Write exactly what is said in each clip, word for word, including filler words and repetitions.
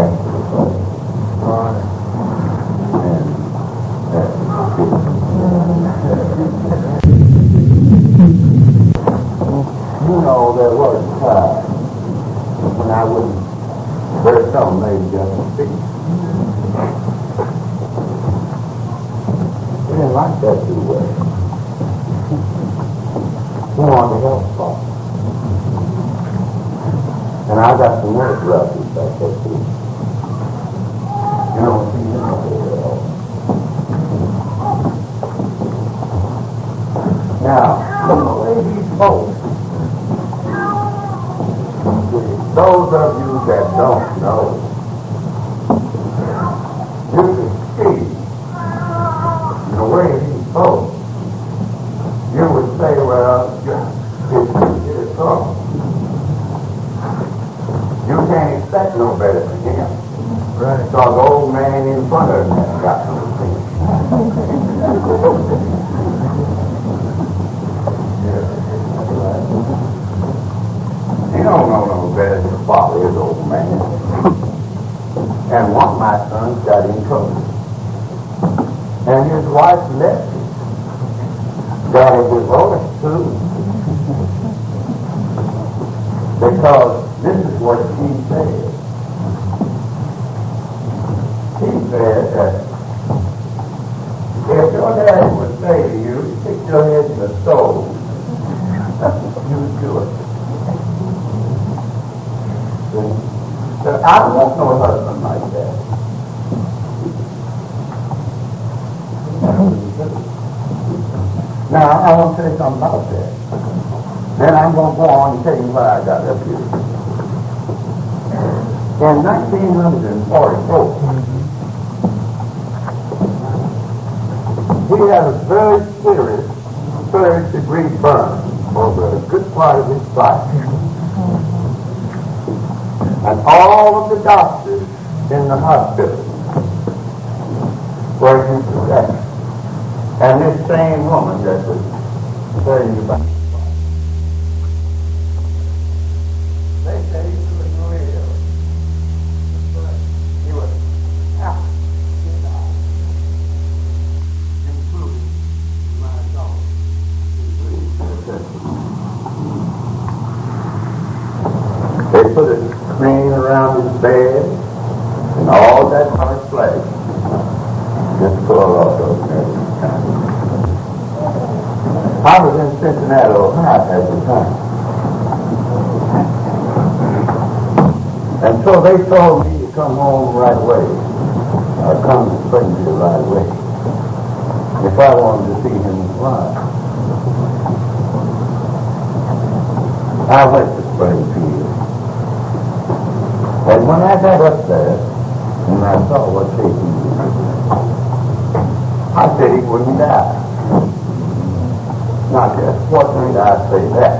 back to the phone. And that's you know, there was a time when I wouldn't, there's some lady just speak. They didn't like that too well. They wanted to help Paul. And I got some nerve rushes back there too. You don't see them over there at all. Now, the way these folks, those of you that don't know, you can see the way he spoke. You would say, well, it's his song. You can't expect no better than him. Right. So the old man in front of him got something. He don't know no better than the father, his old man. And one of my sons got in trouble. And his wife left him. Got a divorce too. Because this is what she said. She said that if your daddy would say to you, stick your head in the stove, you would do it. So I don't want no husband like that. Now, I want to say something about that. Then I'm going to go on and tell you what I got up here. In nineteen forty-four, he had a very serious third degree burn over a good part of his body. And all of the doctors in the hospital were in success. And this same woman that was telling you about, they said he couldn't live. But he was half died, including my dog. They put a screen around his bed and all that hard flesh just pulled off of him. I was in Cincinnati, Ohio at the time. And so they told me to come home right away, or come to Springfield right away, if I wanted to see him live. I went to Springfield. And when I got up there, and I saw what shape he was in, I said he wouldn't die. Not just fortunately I say that.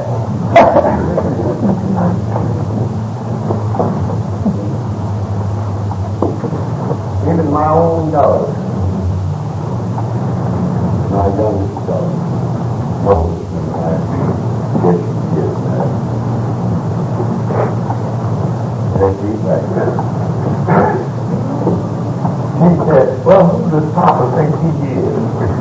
Even my own daughter, my youngest daughter, Moses, and I guess she is now. And she's back there. He said, well, who does Papa think he is?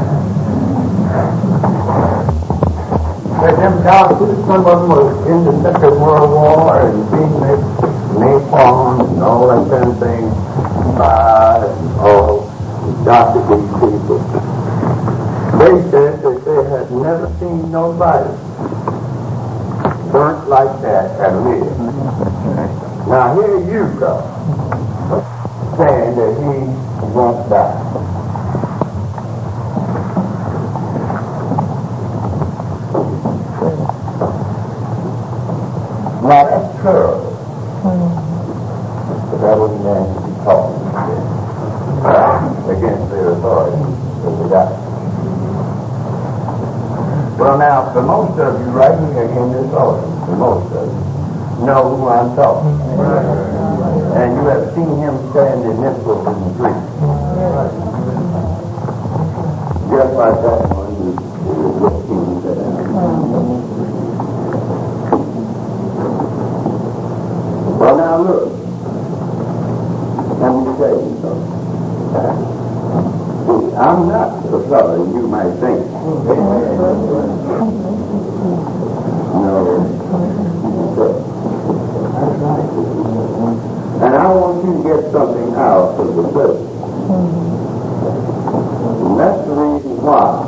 But them doctors, some of them were in the Second World War and being napalm and all that kind of thing. Uh, and all doctors, these people. They said that they had never seen nobody burnt like that and live. Now here you go, saying that he won't die. Now that's terrible. But that wouldn't mean to be talking against their authority that they got. Well now, for most of you right here in this audience, for most of you, know who I'm talking about. And you have seen him stand in this book in the street. Just like that one who was looking there. Well, now look. color than you might think. No. And I want you to get something out of the service. And that's the reason why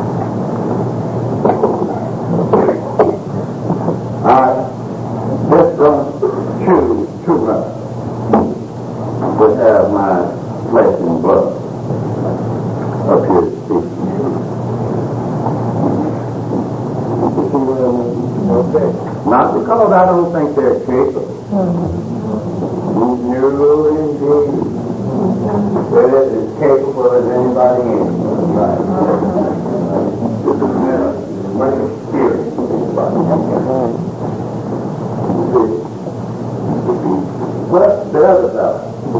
I just don't choose too much to have my flesh and blood up here speaking. Okay. Not because I don't think they're capable. No, indeed. They're as capable as anybody else. Right. This is much experience with anybody. But the other fellow,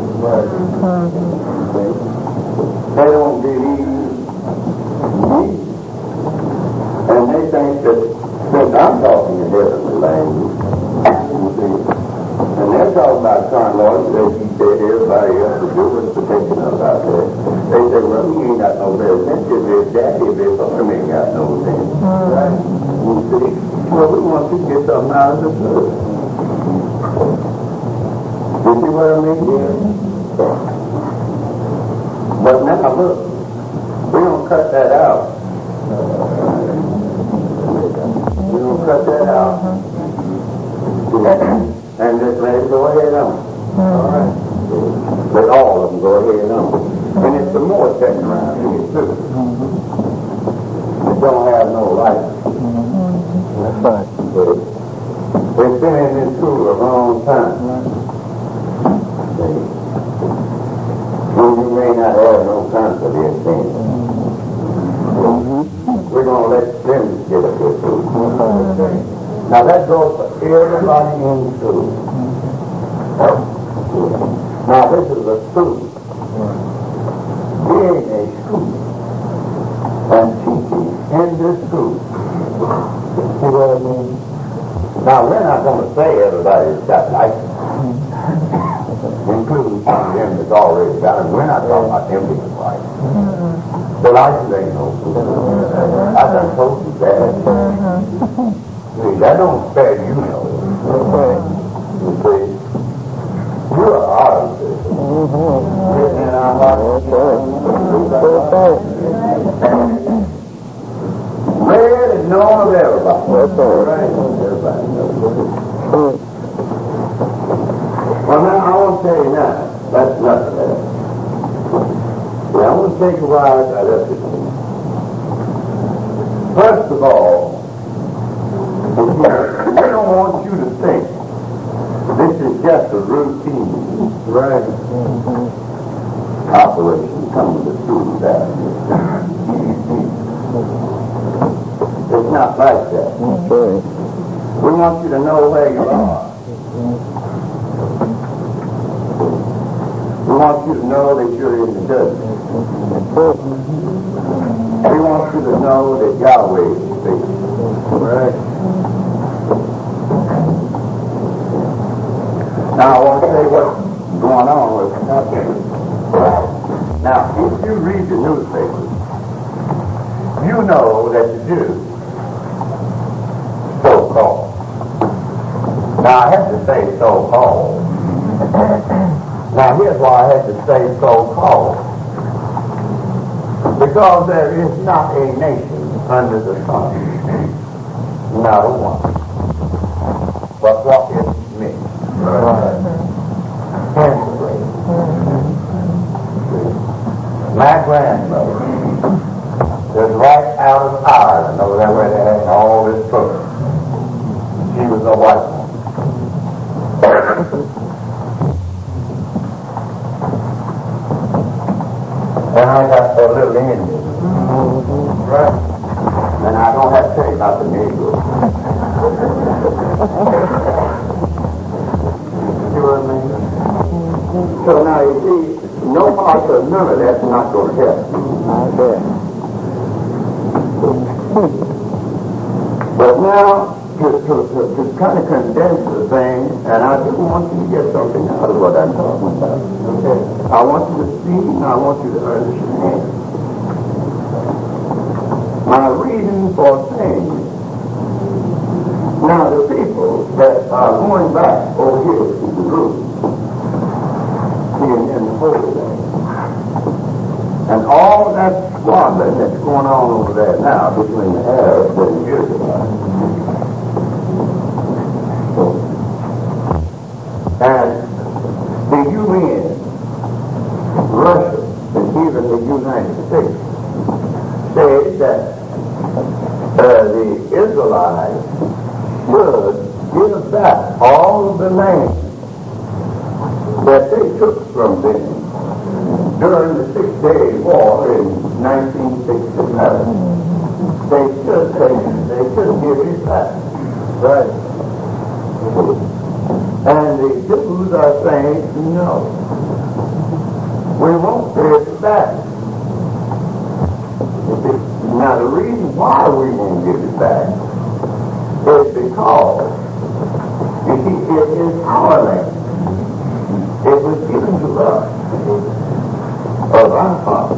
they don't believe me. And they think that since I'm talking a different language, you see, and they're talking about Son Lord, as he said, everybody else is doing particular about that. They say, well, he ain't got no business. His daddy, his farm ain't got no business. Right? You see? Well, we want you to get something out of the food. You see what I mean? Yeah. But now, look, we don't cut that out. We don't cut that out. And just let it go ahead on. All right. Let all of them go ahead on. And it's the more second around here, too. They don't have no license. That's right. They've been in this school a long time. Well, you may not have no confidence in it. We're going to let them get a good food. Now that goes for everybody in school. Now this is a school. Being a school and teaching in this school. See what I mean? Now we're not going to say everybody's got license. Including some of them that's already got it. We're not talking about them being license. The license ain't no food. I done told you that. See, that don't spare you no. You see, you are artists. Written in our hearts. Read and known of everybody. Right? Everybody knows. Well, now, I want to tell you now, that's nothing else. Yeah, I want to take a while to let you know. First of all, I don't want you to think this is just a routine right. operation coming to school down here. It's not like that. Okay. We want you to know where you are. We want you to know that you're in the desert. We want you to know that Yahweh is speaking. Right. Now I want to say what's going on with happening. Now, if you read the newspapers, you know that the Jews, so-called. Now I have to say so-called. Now here's why I had to say so-called. Because there is not a nation under the sun, not a one. But what is me? Right. My grandmother was right out of Ireland, over there where they had all this trouble. She was a white woman. And I got a little Indian. Right. And I don't have to tell you about the Negro. You know what I mean? So now you see, no part of none of that's not going to help. Okay. But now, to, to, to, to kind of condense the thing, and I just want you to get something out of what I'm talking about. Okay. I want you to see, and I want you to understand. my reason for saying this. Now the people that are going back over here to the group, in, in the Holy Land, and all that squabbling that's going on over there now between the Arabs and the Israelites, and the U N, Russia, and even the United States say that uh, the Israelites should give back all of the land that they took from them during the Six-Day War in nineteen sixty-seven. They should take it. They should give it back. Right. And the Jews are saying, no, we won't give it back. Now the reason why we won't give it back is because, you see, it is our land. It was given to us of our Father.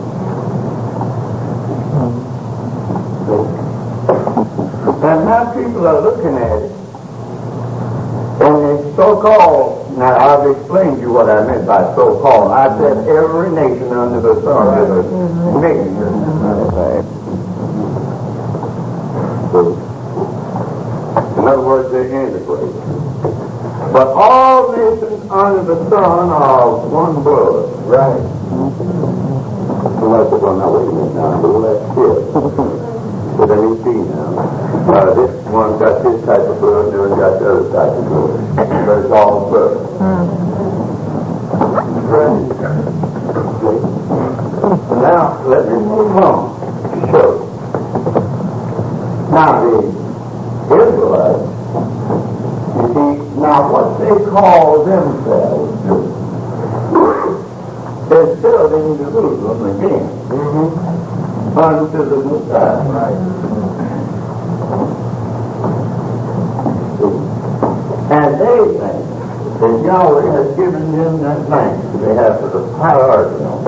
And now people are looking at it, and it's so-called, now I've explained to you what I meant by so-called. I said every nation under the sun is a nation. In other words, they're integrated. But all nations under the sun are of one blood. Right. Somebody said, well, now wait a minute now, do that shit. But then you see now, uh, this one got this type of blood, the other got the other type of blood. But it's all blood. Right. Okay. Now, let me move on to show you. Now, the Israelites, you see, now what they call themselves is building Jerusalem again. Mm-hmm. Unto the Messiah. Right. And they think that Yahweh has given them that land. They have put a priority on it.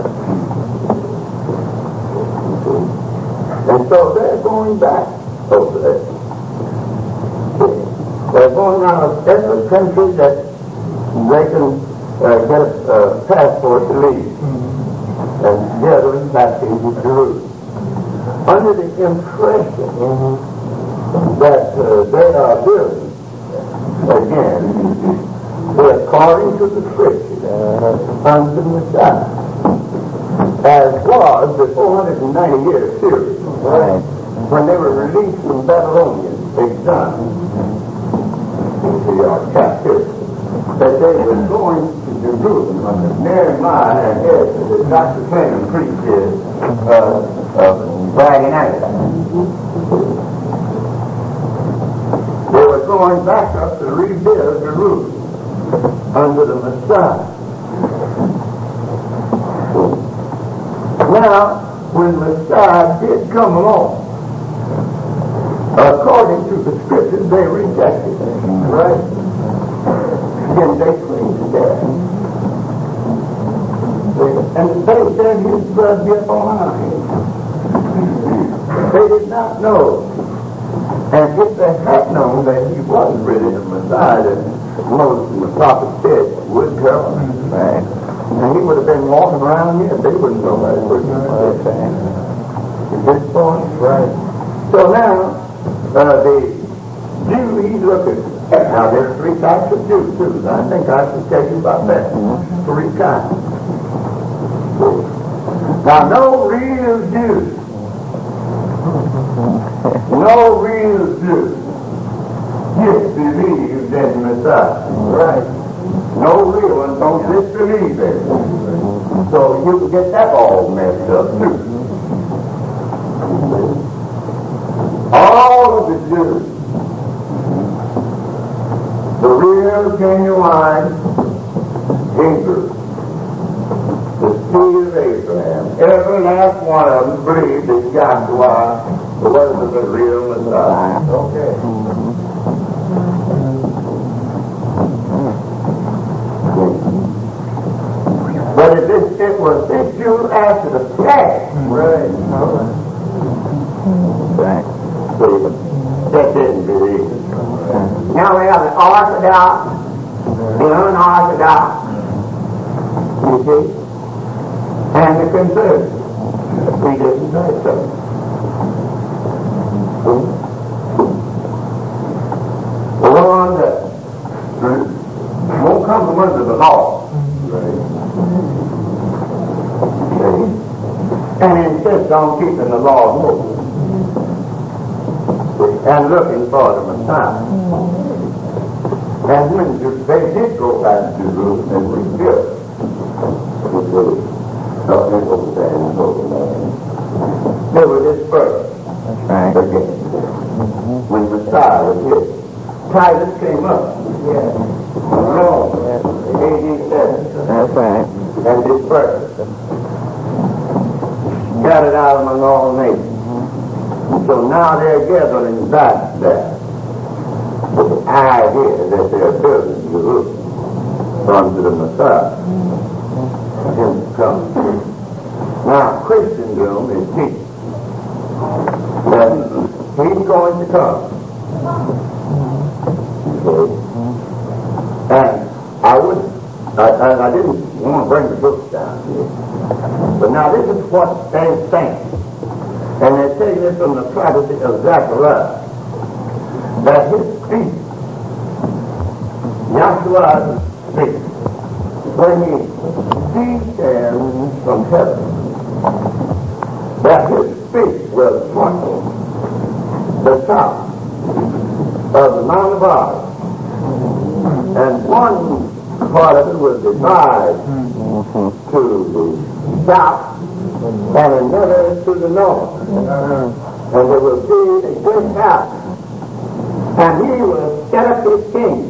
And so they're going back over there. They're going out of every country that they can uh, get a uh, passport to leave. Mm-hmm. And gathering back into Jerusalem. Under the impression mm-hmm. that uh, they are building again, according to the scripture, uh, unto the Messiah, as was the four hundred ninety year period, right, when they were released from Babylonian exile into our captivity, that they were going to Jerusalem under Nehemiah and Ezra, that Doctor Clinton preached his uh, uh, Friday night. They were going back up to rebuild Jerusalem under the Messiah. Now, when Messiah did come along, according to the scriptures, they rejected him, right? Then they cleaned to death. And they said his blood be upon our heads. They did not know. And if they had known that he wasn't really the Messiah that Moses and the prophet said would come, right? And he would have been walking around here, they wouldn't know that. At this point, right? So now, uh, the Jew, he's looking. Now, there's three types of Jews, too. I think I should tell you about that. Three kinds. Now, no real Jew. No real Jew disbelieves in Messiah. Right. No real one don't disbelieve it. So you can get that all messed up, too. All of the Jews, the real genuine Hebrews, the seed of Abraham, every last one of them believed that Joshua was the real Messiah. Okay. But if it, it was this Jew after the flesh, right? Right. See, that didn't believe it. Now we have the Orthodox, the unorthodox, you see, and the conservative. We didn't say so. The one that won't come from under the law, see, and insist on keeping the law of Moses and looking for the Messiah. And when they did go back to Jerusalem and rebuild, they were dispersed again. When Messiah was here, Titus came up. Rome, A D seven. That's right. And dispersed. Got it out among all nations. So now they're gathering back there with the idea that they're building Jerusalem unto the Messiah. Him to come. Now Christendom is teaching that he's going to come. Okay. And I would I, I, I didn't want to bring the books down here. But now this is what they're saying. And they're taking it from the prophecy of Zechariah. That his feet, Yahshua speaks, when he descends from heaven, that his feet will trample the top of the Mount of Olives. And one part of it will divide to the south and another to the north. And there will be a great house. And he will set up his kingdom.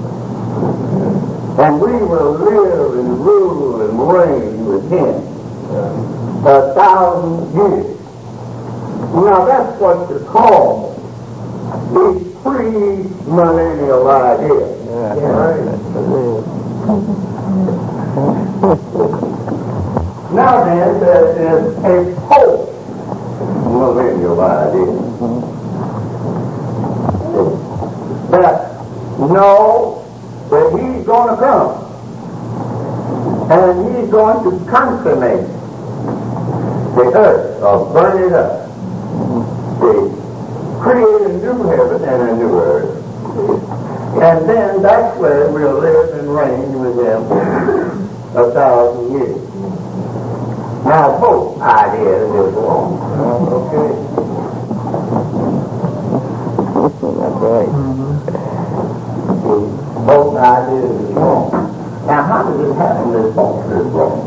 And we will live and rule and reign with him a thousand years. Now that's what you call the pre-millennial idea. Now then, there is a post-millennial idea. That no, that he's going to come and he's going to consummate the earth or burn it up, see, create a new heaven and a new earth, and then that's where we'll live and reign with him a thousand years. Now both ideas is wrong. Okay. That's right. Both ideas is wrong. Now how does it happen that both is wrong?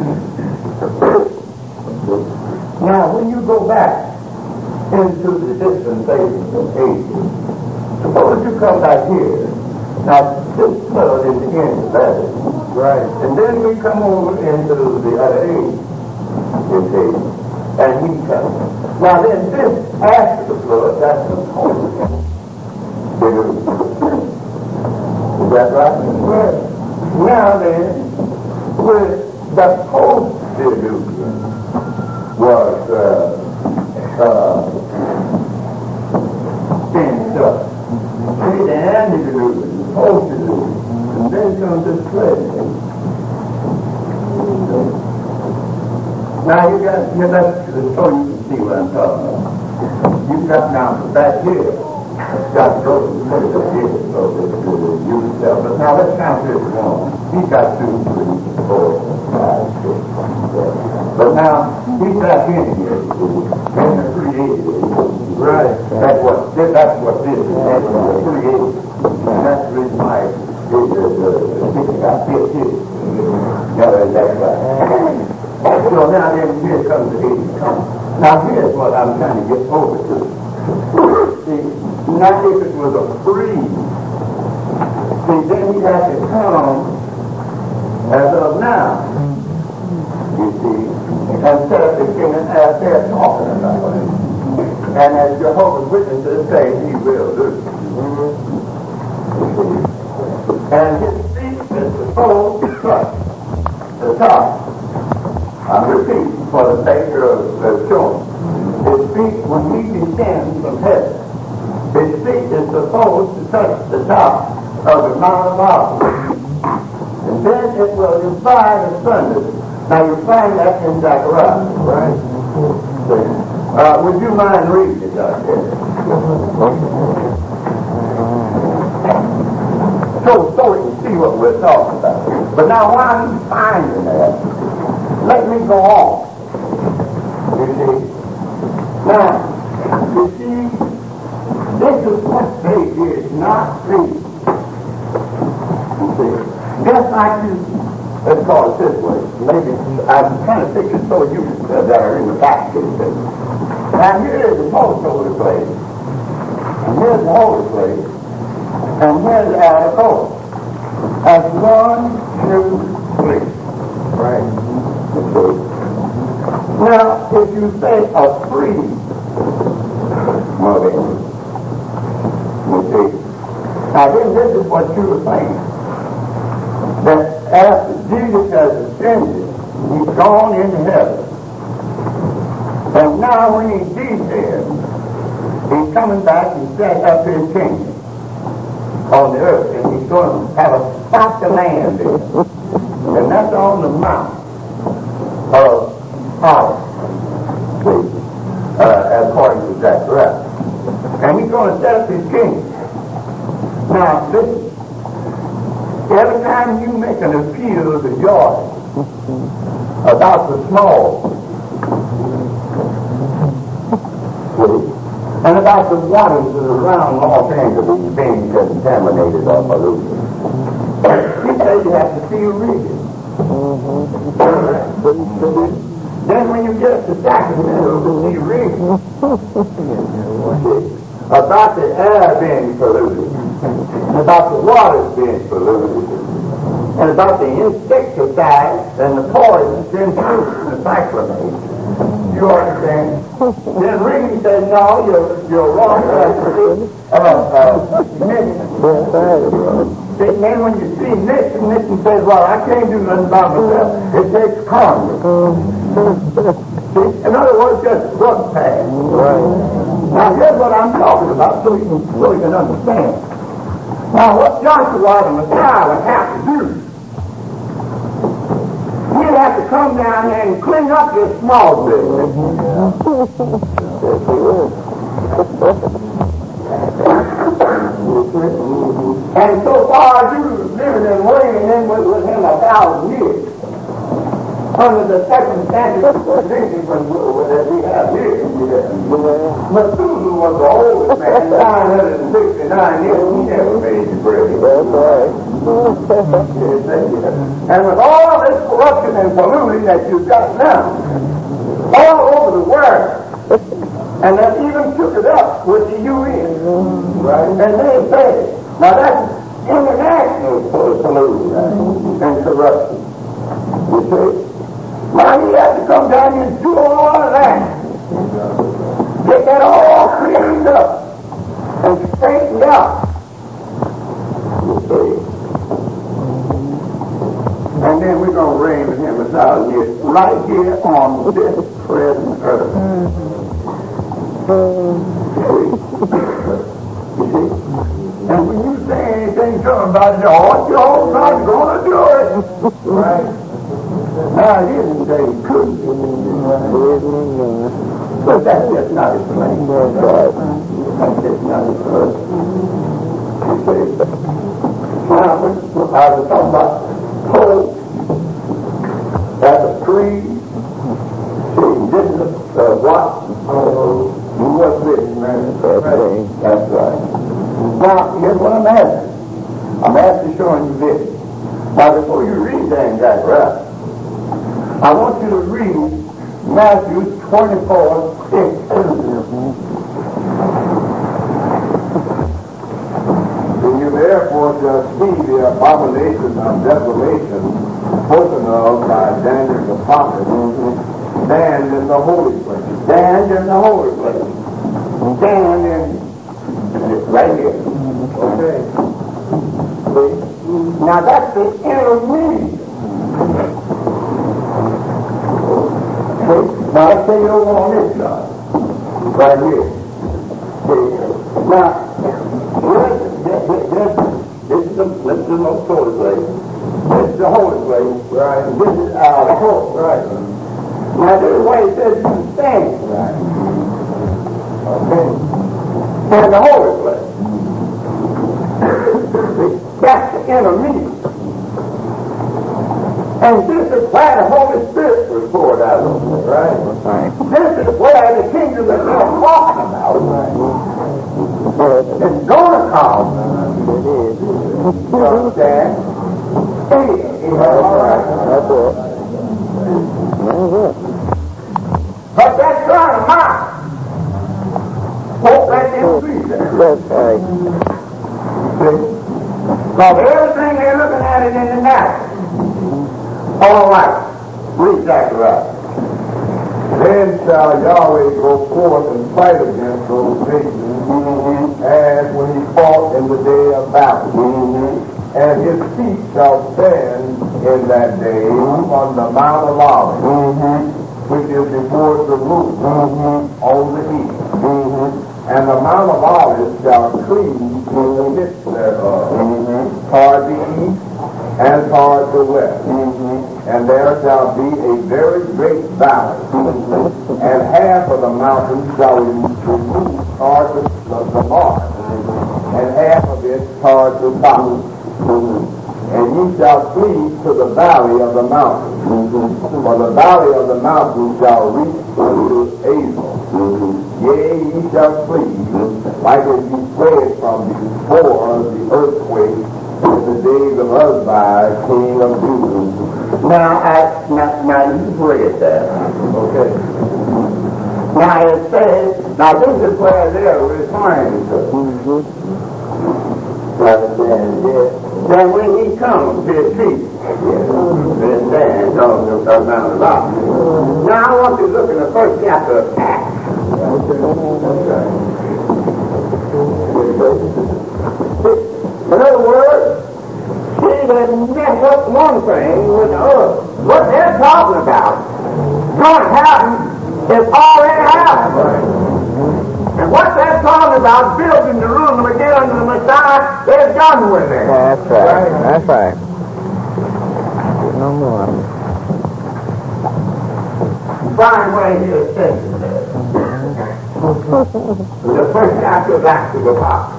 Now when you go back into the dispensations and ages, suppose you come back here. Now this flood is the end of that. Right. And then we come over into the other age. You see, and he comes. Now then this after the flood, that's the point. Is that right? Well, now then, with the post-diluvian was uh, uh, finished up. See, the antediluvian, the post-diluvian, and then comes this flood. Now you got, you got, so you can see what I'm talking about. You got now back here. Got to go to the middle of here, so that you yourself. But now let's count this one. He got two, three, four, five, six, seven. But now he's back in here, in the created. Right. That's what this. That's what this is. That's what created. That's the reason why it is. Got fit here. Yeah, that's right. So now then here comes the age of come. Now here's what I'm trying to get over to. See. Not if it was a free. See, then he had to come as of now. You see, and set up the kingdom as they're talking about it. And as Jehovah's Witnesses say, he will do. Mm-hmm. And his feet is supposed to touch the top. I'm repeating for the sake of the showing. His feet feet, when he descends from heaven, his feet is supposed to touch the top of the Mount of Olives. And then it will divide asunder. Now you find that in Zechariah, right? Uh, would you mind reading it, Doctor? So, so we can see what we're talking about. But now while he's finding that, let me go on. You see? Now, you see, this is what they did not see. You see? Just like you, let's call it this way. Maybe I'm trying to fix it so you uh, that are in the back. Now here is the most holy place. And here's the holy place. And here's the outer court. That's one, two, three. Right. Now, if you say a free mother, you see. Now then, this is what you were saying. That after Jesus has ascended, he's gone into heaven. And now when he's dead, he's coming back and set up his kingdom on the earth, and he's going to have a spot to land in. And that's on the mount of Olives, uh, according to Zechariah. And he's going to set up his kingdom. Now, listen, every time you make an appeal to Jordan about the small, and about the waters that are around Los Angeles being contaminated or polluted, you say you have to see a region. Then when you get to Sacramento to see a region about the air being polluted, and about the waters being polluted, and about the insecticides and the poisons in fruits and the cyclamates. You understand? Then Reed said, no, you're, you're wrong. Uh, uh, then when you see Nixon, Nixon says, well, I can't do nothing by myself. It takes Congress. See? In other words, just drug pass. Right. Now, here's what I'm talking about so you can, so you can understand. Now, what Joshua the Messiah would have to do, he'd have to come down here and clean up this small business. And so far as you living and waiting in with, with him a thousand years, under the circumstances of conditions that we have here, Methuselah was the oldest man, nine hundred sixty-nine years, he never made the bread. And with all this corruption and polluting that you've got now, all over the world, and that even took it up with the U N, right? And they say, now that's international pollution and corruption. You see? Now he has to come down here and do all of that. Get that all cleaned up and straightened out. You see? And then we're going to reign with him a thousand years right here on this present earth. You see? And when you say anything to him about it, oh, you're not going to do it. Right? Now, he didn't say he couldn't. But that's just not his plan. That's just not his plan. You see? Now, I was talking about hope. That's a tree. See, this is a uh, what? Oh, you was written, man. That's right. That's right. Now, here's what I'm asking. I'm actually showing you this. Now, before you read that in Zechariah, I want you to read Matthew twenty-four six. And you therefore shall see the abomination of desolation spoken of by Daniel the prophet, stand in the holy place. Stand in the holy place. Stand in, right here. Okay. See? Now that's the intermediate. Now let's say you don't want this God. Right here. See? Now, this, this, this, this is the, this is the most holy place. This is the holy place. Right. And this is our court. Right. Now, this is where it says you can stand. Right. Okay. In the holy place. That's the intermediate. And this is where the Holy Spirit was poured out of. Right? Right. This is where the kingdom that we're talking about is going to come. You understand? All right. That's it. But that's right, mine. Won't let them see that. That's right. See? Because everything they're looking at it in the natural. All right. Read Zechariah. Then shall Yahweh go forth and fight against those nations, mm-hmm. as when he fought in the day of battle. Mm-hmm. And his feet shall stand in that day mm-hmm. on the Mount of Olives, mm-hmm. which is before Jerusalem, mm-hmm. on the east. Mm-hmm. And the Mount of Olives shall cleave in the midst thereof, mm-hmm. toward the east and toward the west. Mm-hmm. And there shall be a very great valley, mm-hmm. and half of the mountain shall be removed toward the, the, the north, mm-hmm. and half of it toward the south. Mm-hmm. And ye shall flee to the valley of the mountain, mm-hmm. for the valley of the mountain shall reach unto Azal. Mm-hmm. Yea, ye shall flee, mm-hmm. like as ye fled from before the earthquake in the days of Uzziah, king of Judah. Now, I, now, now you read that. Okay. Now it says, now this is where they're referring to. Mm-hmm. Understand? Yes. Then when he comes, his feet, then stands on the Mount of Olives. Now I want you to look in the first chapter of Acts. In other words, see, they mess up one thing with the other. What they're talking about, going to happen, is already happened. And what they're talking about, building Jerusalem again under the Messiah, they're done with it. That's right. right. That's right. No more. Find where he is taken there. The first chapter of Acts of the Apostles.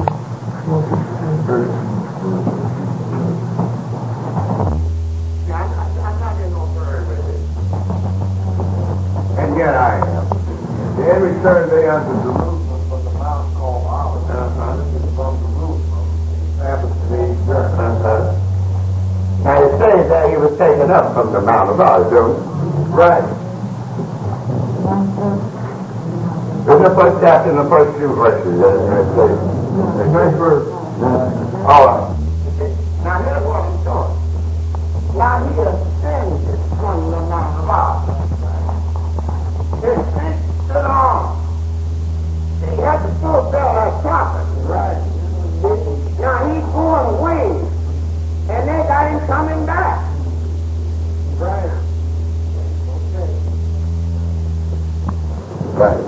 And yet I am. Then returned they unto Jerusalem from the mount called Olives. Uh-huh. This is from Jerusalem. Sabbath day journey. Uh-huh. Now it says that he was taken up from the Mount of Olives, don't it? Right. In the first chapter, in the first few verses, that's what it says. The first verse. All right. Now here's what I'm doing. Now he ascended from the Mount of Olives. His feet stood on. He had to fulfill that prophecy. Right. Now he's going away, and they got him coming back. Right. Okay. Right.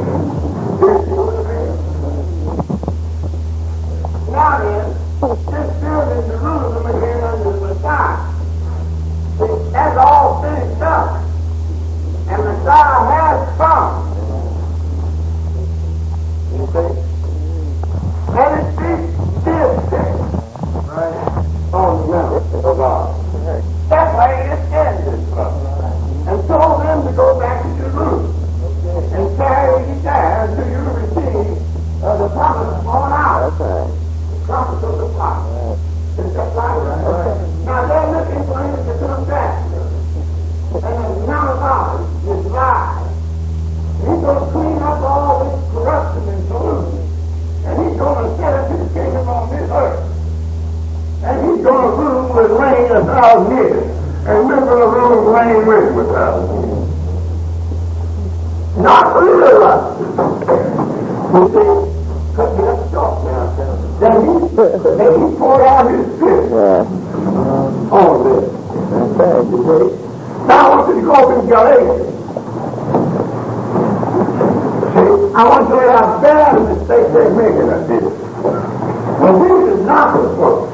Now then, this building Jerusalem again under the Messiah. That's all finished up. And Messiah has come. You see? And his feet still stand. Right. On the Mount of God. That's where he ascended from. And told them to go back to Jerusalem. And carry you there until you receive uh, the promise on out. That's right. The promise of the prophet. Is that right? Right. Now they're looking for him to come back. And the Mount of Olives is live. He's going to clean up all this corruption and pollution. And he's going to set up his kingdom on this earth. And he's going to rule with reign a thousand years. And remember the rule of reign with a thousand years. Not real. You see, cut me up short now. Then he, then he poured out his spirit Yeah. on this. That's right. You see? Now I want you to go up in Galatians. See? I want to tell you how bad a mistake they're making at this. Well, this is not the book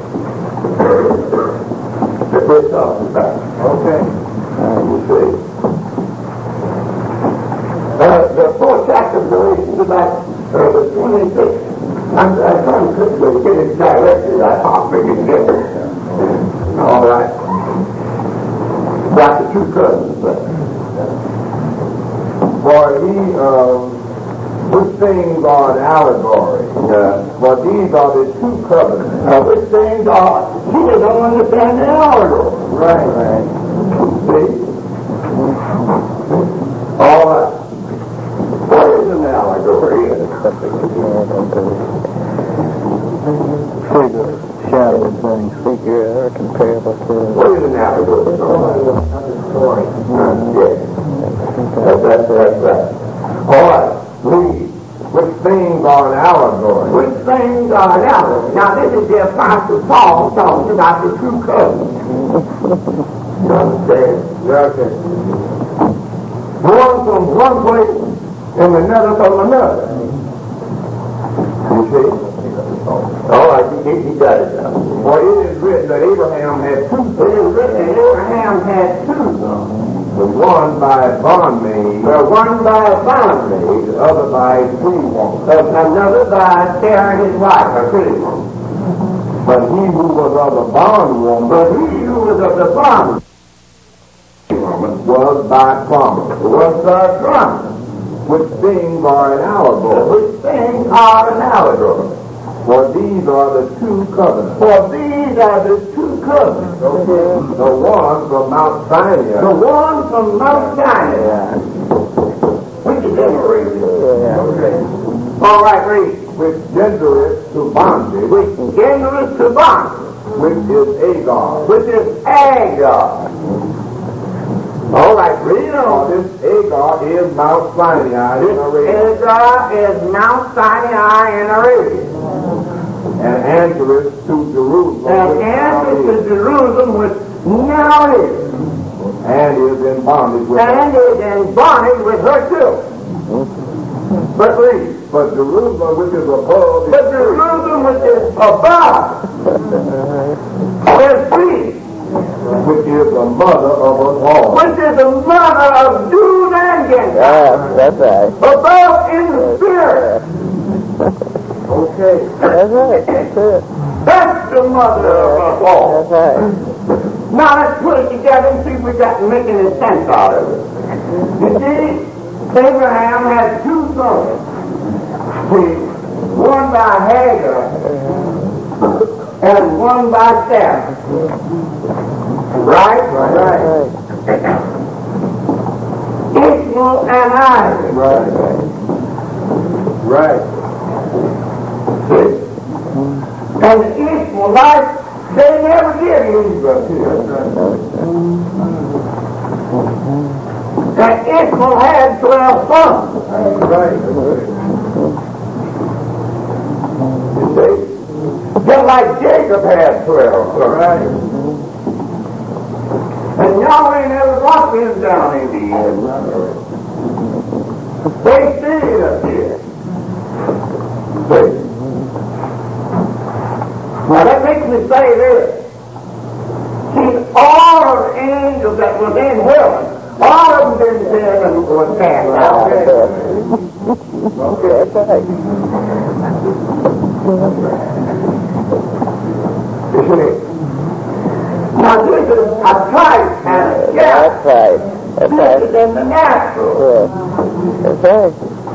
that we're talking about. Okay? You see. Uh, the fourth chapter of Galatians about uh, the twenty-sixth. I'm, I'm trying to get it directed. I can't make it different. All right. Got the two cousins. For he, um, which things are an allegory? Yeah. For these are the two covenants. Uh, which things are, she don't understand the allegory. Right. Right. See? All right. What is an allegory? Figure, shadow things, figure, or comparable to. What is an allegory? Story. Yes. That's, that's, that's right. All right. Read. Which things are an allegory? Which things are an allegory? Now, this is the Apostle Paul talking about the two covenants. You understand? Yes, sir. One from one place and another from another. You see? All right, he, he got it now. For it is written that Abraham had two It is written that Abraham had two sons. the one by a bondmaid, The one by a bondmaid, the other by a free woman. another by Sarah his wife, a pretty woman. But he who was of the bondwoman But he who was of the bond was by promise. was the promise. Which things are an allegory? Which things are an allegory? For these are the two covenants. For these are the two covenants. The one from Mount The Sinai, one from Mount Sinai. Which is read. All right, read. which gendereth to bondage, Which generous to bondage, which is Agar. which is Agar. All right, read Now on. this Agar is Mount Sinai in Arabia, Agar is Mount Sinai in Arabia. and answereth to Jerusalem, And which now answers is, to Jerusalem, which now is. and is in bondage with her. And is in bondage with her children. But read. But Jerusalem, which is above, is But Jerusalem, which is above, is free, which is the mother of us all. which is the mother of Jews and Gentiles. Yeah, that's right. Above in the spirit. Okay. That's right. That's it. That's the mother of us all. That's right. Now let's put it together and see if we got making any sense out of it. You see, Abraham had two sons. See, one by Hagar and one by Sarah. Right? Right. Ishmael and Isaac. Right. Right. See? And the Ishmaelites, they never did leave us here. And Ishmael had twelve sons. Right. You see? Just like Jacob had twelve sons. Right. And Yahweh never brought them down in the end. They stayed up here. See? Now that makes me say this. See, all of the angels that was in heaven, all of them didn't sin and was cast out. Okay, that's right. You see? Now this is a type and a shadow. That's right. That's This right. is in the natural. Yeah. That's right.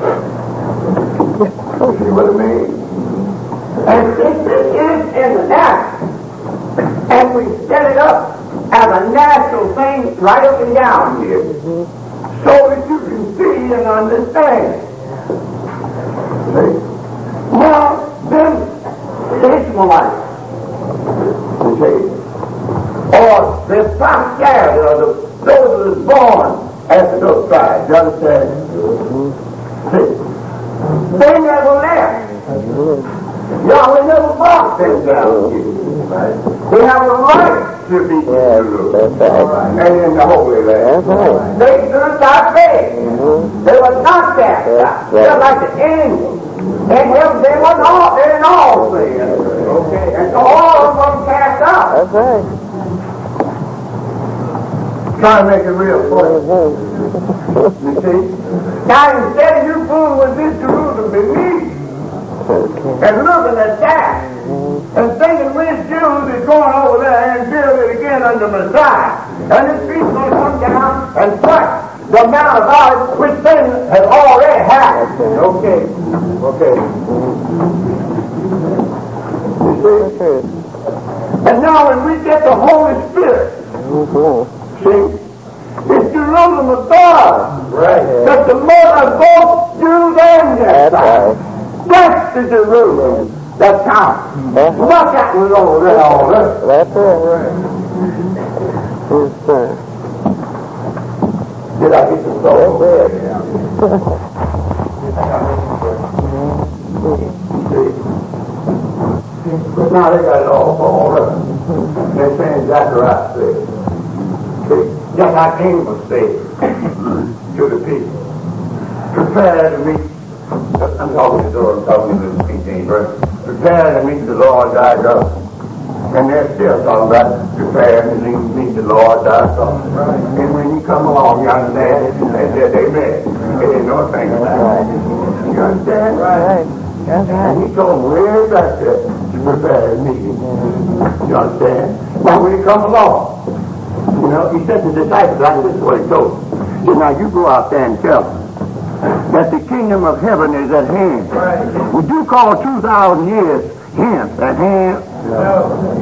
See what I mean? And since it is in the natural, and we set it up as a natural thing right up and down here, so that you can see and understand. See? Now, them Ishmaelites, you see, or the posterity, or the, those that was born after those tribes, you understand? See? They never left. Yahweh never brought them down here. They have a right to be in Jerusalem and in the Holy Land. They stood by faith. Mm-hmm. They were not cast out. They're like the angels. And heaven, they weren't all, they're in all things. Okay? And so all of them cast out. That's right. Trying to make it real for you. You see? Now instead of you fooling with this Jerusalem beneath and looking at that and thinking which Jews is going over there and build it again under Messiah. And this beast's going to come down and touch the Mount of Olives, which thing has already happened. Okay. Okay. You see? And now when we get the Holy Spirit, see, it's Jerusalem of God. Right. That's the mother of both Jews and Gentiles. That's the Jerusalem that counts. Look at it over there, all this. That's right. Yes, sir. Did I get the soul? But now they got it all all right. They're saying Zachariah said. See, just like Amos said to the people, prepare to meet, I'm talking to the Lord, I'm talking to the people, prepare to meet the Lord thy God. And they're still talking about prepare to meet the Lord thy God. And when you come along, you understand, they said they met. They didn't know a thing about it. You understand? Right. That's right. And he told them way back there to prepare to meet him. You understand? But when he come along, you know, he said to the disciples, like this is what he told them. He said, now you go out there and tell them that the kingdom of heaven is at hand. Right. Would you call two thousand years hence at hand? No.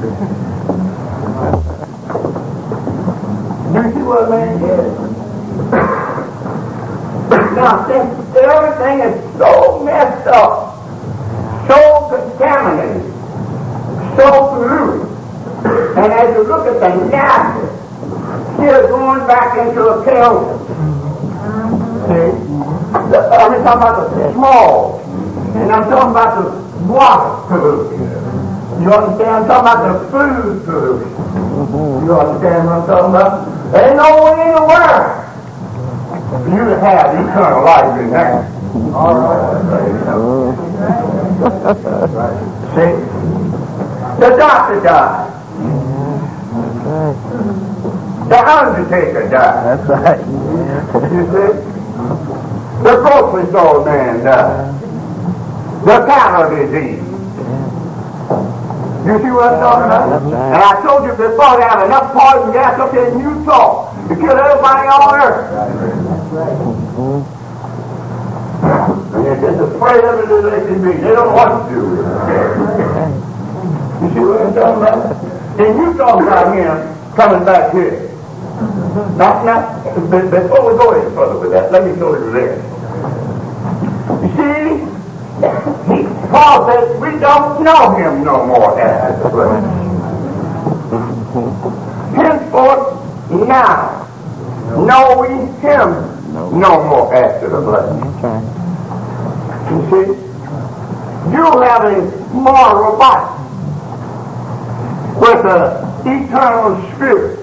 You see what I mean? Yes. Now, since everything is so messed up, so contaminated, so polluted, and as you look at the natural, still going back into a chaos. See? I'm talking about the small, and I'm talking about the water pollution. You understand? I'm talking about the food pollution. You understand what I'm talking about? There ain't no way in the world for you to have eternal life in there. All right. See? The doctor died. The undertaker died. That's right. You see? The grocery store man died. The cattle disease. You see what I'm talking about? That's right. And I told you before, they have enough poison gas up there in Utah to kill everybody on earth. And they're just afraid of it as they can be. They don't know what to do with it. You see what I'm talking about? And you talking about him coming back here. Not, not, before we go any further with that, let me show you this. You see, he, Paul says we don't know him no more as the flesh. Henceforth, now, know we him no more after the flesh. You see, you have a moral body with an eternal spirit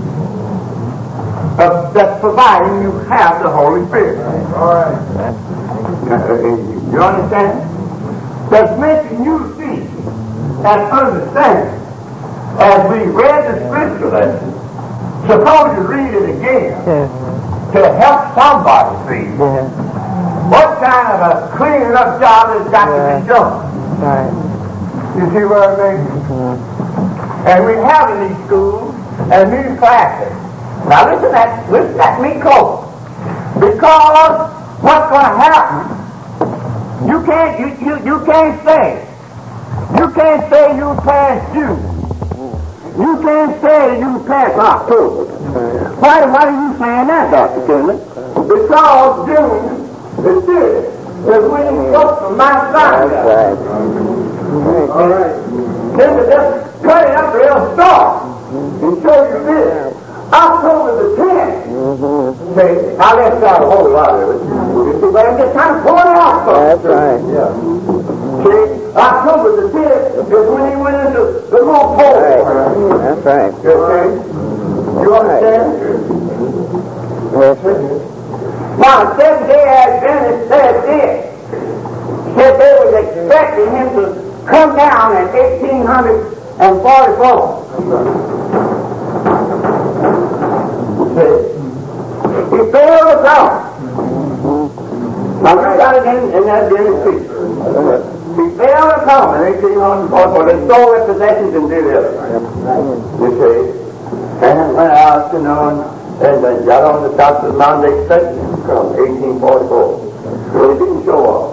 uh, that's providing you have the Holy Spirit. All right. You understand? That's making you see and understand. As we read the scripture lesson, suppose you read it again yeah. to help somebody see yeah. what kind of a cleaning up job has got yeah. to be done. Right. You see what I mean? Mm-hmm. And we have in these schools and these classes. Now listen at listen at me close. Because what's going to happen? You can't you, you, you can't say you can't say you passed June. You can't say you passed October. Why why are you saying that, Doctor Kinley? Because June is this. Is when you go from my side. That's right. All right. Then to just cut it up real soft and show you this. October the tenth. Mm-hmm. See, I left out a whole lot of it. You see, but I'm just trying to pull it off. That's right. Yeah. See, October the fifth is when he went into the North Pole. Right. That's right. Okay? You understand? Yes, sir. Now, the seventh day Adventist said this. Said they was expecting him to come down in eighteen forty-four. He failed to come. Now, look at it in, in that daily speech. He failed to come in eighteen forty-four. They stole their possessions and did it. You see? And went out, you know, and, and uh, got on the top of the mountain. They expected him to come, eighteen forty-four. But he didn't show up.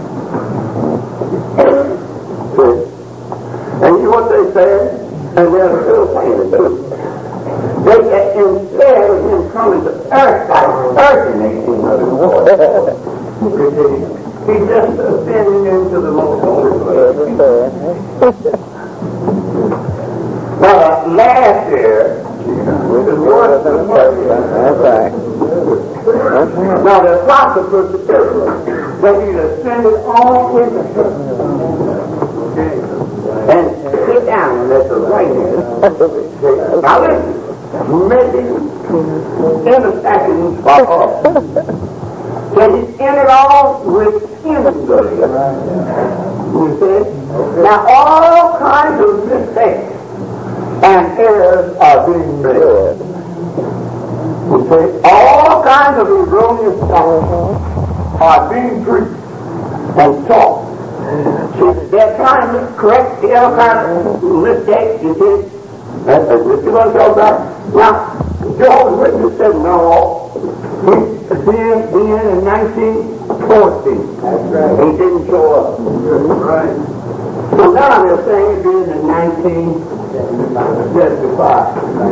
See? And you know what they said? And they're still saying it too. They, uh, instead of him coming to earth like earth in eighteen forty-four, he just ascended into the most holy place. Now, last year, which is one of the That's right. now, the philosophers that he ascended on into heaven. Okay? And sit down and let the right hand. Now, listen. Making intercessions for us. That he's in it all within the You see? Now, all kinds of mistakes and errors are being made. You see? All kinds of erroneous thoughts are being preached and taught. See, they're trying to correct the other kind of mistakes, you see? That's what you want to talk about? Now, Jehovah's Witness said no. Then, then in nineteen fourteen, that's right. He didn't show up. That's right. So now they're saying it is in nineteen seventy-five.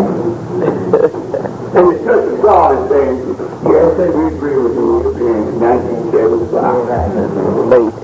And the Church of God is saying, yes, they we agree with you, it in nineteen seventy-five. Late.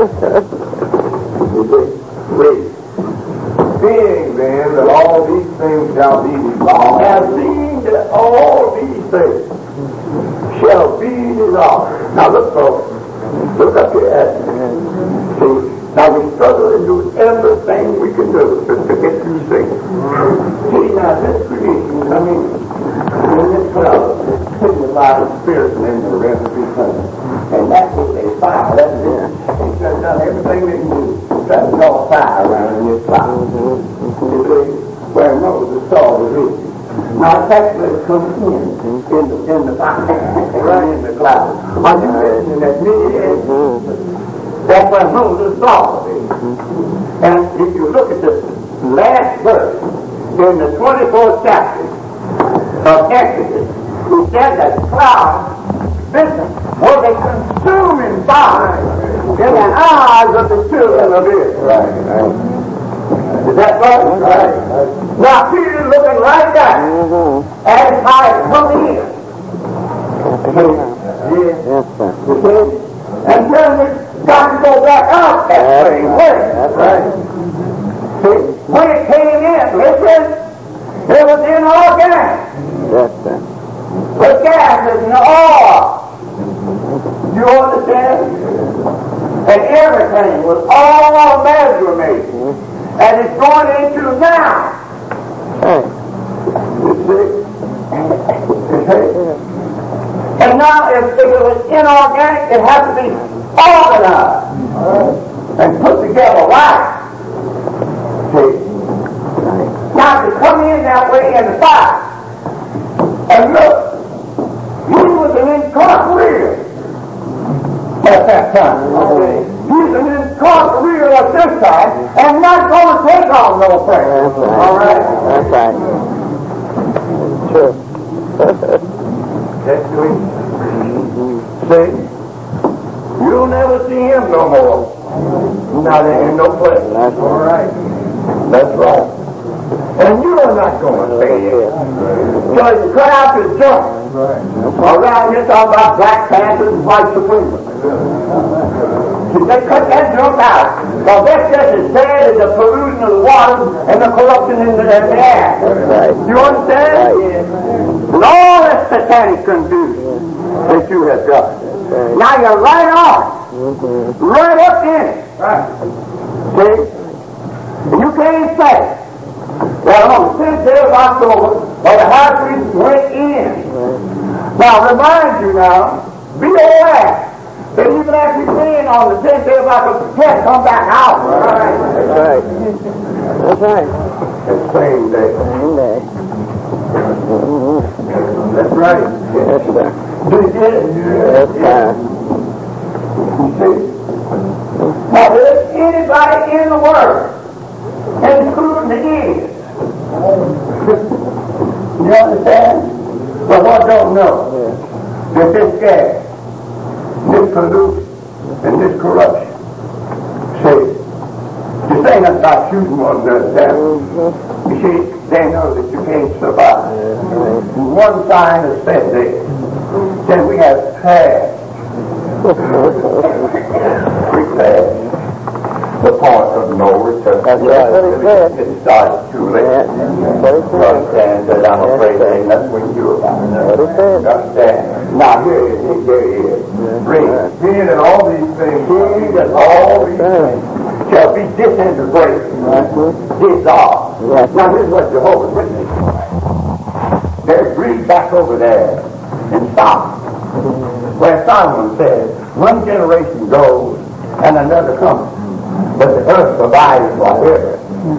Late. Seeing then that all these things shall be dissolved, have seen that all these things shall be dissolved. Now look, folks, look up here at me. See, now we struggle and do everything we can do to, to get these things. See, now this creation, I mean, in this cloud, signifies the spirit and the rest of his son. And that's what they fire. That's it. They've done everything they can do. That's all fire around in this cloud. You see, where Moses saw the vision. Now it's actually come in, in the, in the fire, right in the cloud. Are you listening that mid-edge? That's where Moses saw the vision. And if you look at the last verse, in the twenty-fourth chapter of Exodus, he said that cloud, listen, was a consuming fire in the eyes of the children of Israel. Right, right. Is that right? Right. Now Peter looking right there as how it come in. Yeah. You see? And then it's got to go back out that same way. That's right. See, when it came in, listen, it was inorganic. Yes, sir. The gas is in the oil. You understand? And everything was all amalgamated. And it's going into now. Right. You see? And now, if, if it was inorganic, it has to be organized and put together right. See? Now, to come in that way in the fire, and look, he was an incorporeal at that time. Okay. He's an incorporeal at this time, and not going to take on no thing. All right? That's right. True. That's sweet. See? You'll never see him no more. Not in no place. That's all right. That's right. And you are not going to say it. So you cut out your junk. Around here talking about Black Panthers and white supremacists. They cut that junk out. Because that's just as bad as the pollution of the water and the corruption in the, in the air. Right. You understand? Right. And all that satanic confusion that you have got. Right. Now you're right on. Mm-hmm. Right up in it. Right. See? You can't say that on the tenth day of October, or the high priest went in. Now, remind you now, be aware that even after he's in on the tenth day of October, he can't come back out. Right. That's right. That's right. It's the same day. Same day. Mm-hmm. That's right. Yes, sir. Do you get it? Yes, sir. You see? Now, there's anybody in the world, including the idiots. You understand? But what don't know that this gas, this pollution, and this corruption, see, this ain't about shooting one another down. You see, they know that you can't survive. And one sign is set there. Then we have passed. We passed the point of no return. That's right. It started too late. Yeah. You understand that I'm afraid there ain't nothing we can do about it. What is that? You understand? Now here it is, here it is. Read. Seeing that all these things, Seeing that all these things shall be disintegrated, dissolved. Yes. Now this is what Jehovah's Witnesses say. There's read back over there in Psalm, where Solomon says, one generation goes and another comes, but the earth survives forever.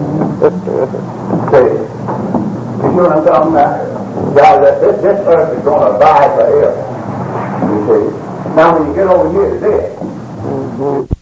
See, you know what I'm talking about? God, that this, this earth is going to abide forever. You see? Now when you get over here to this,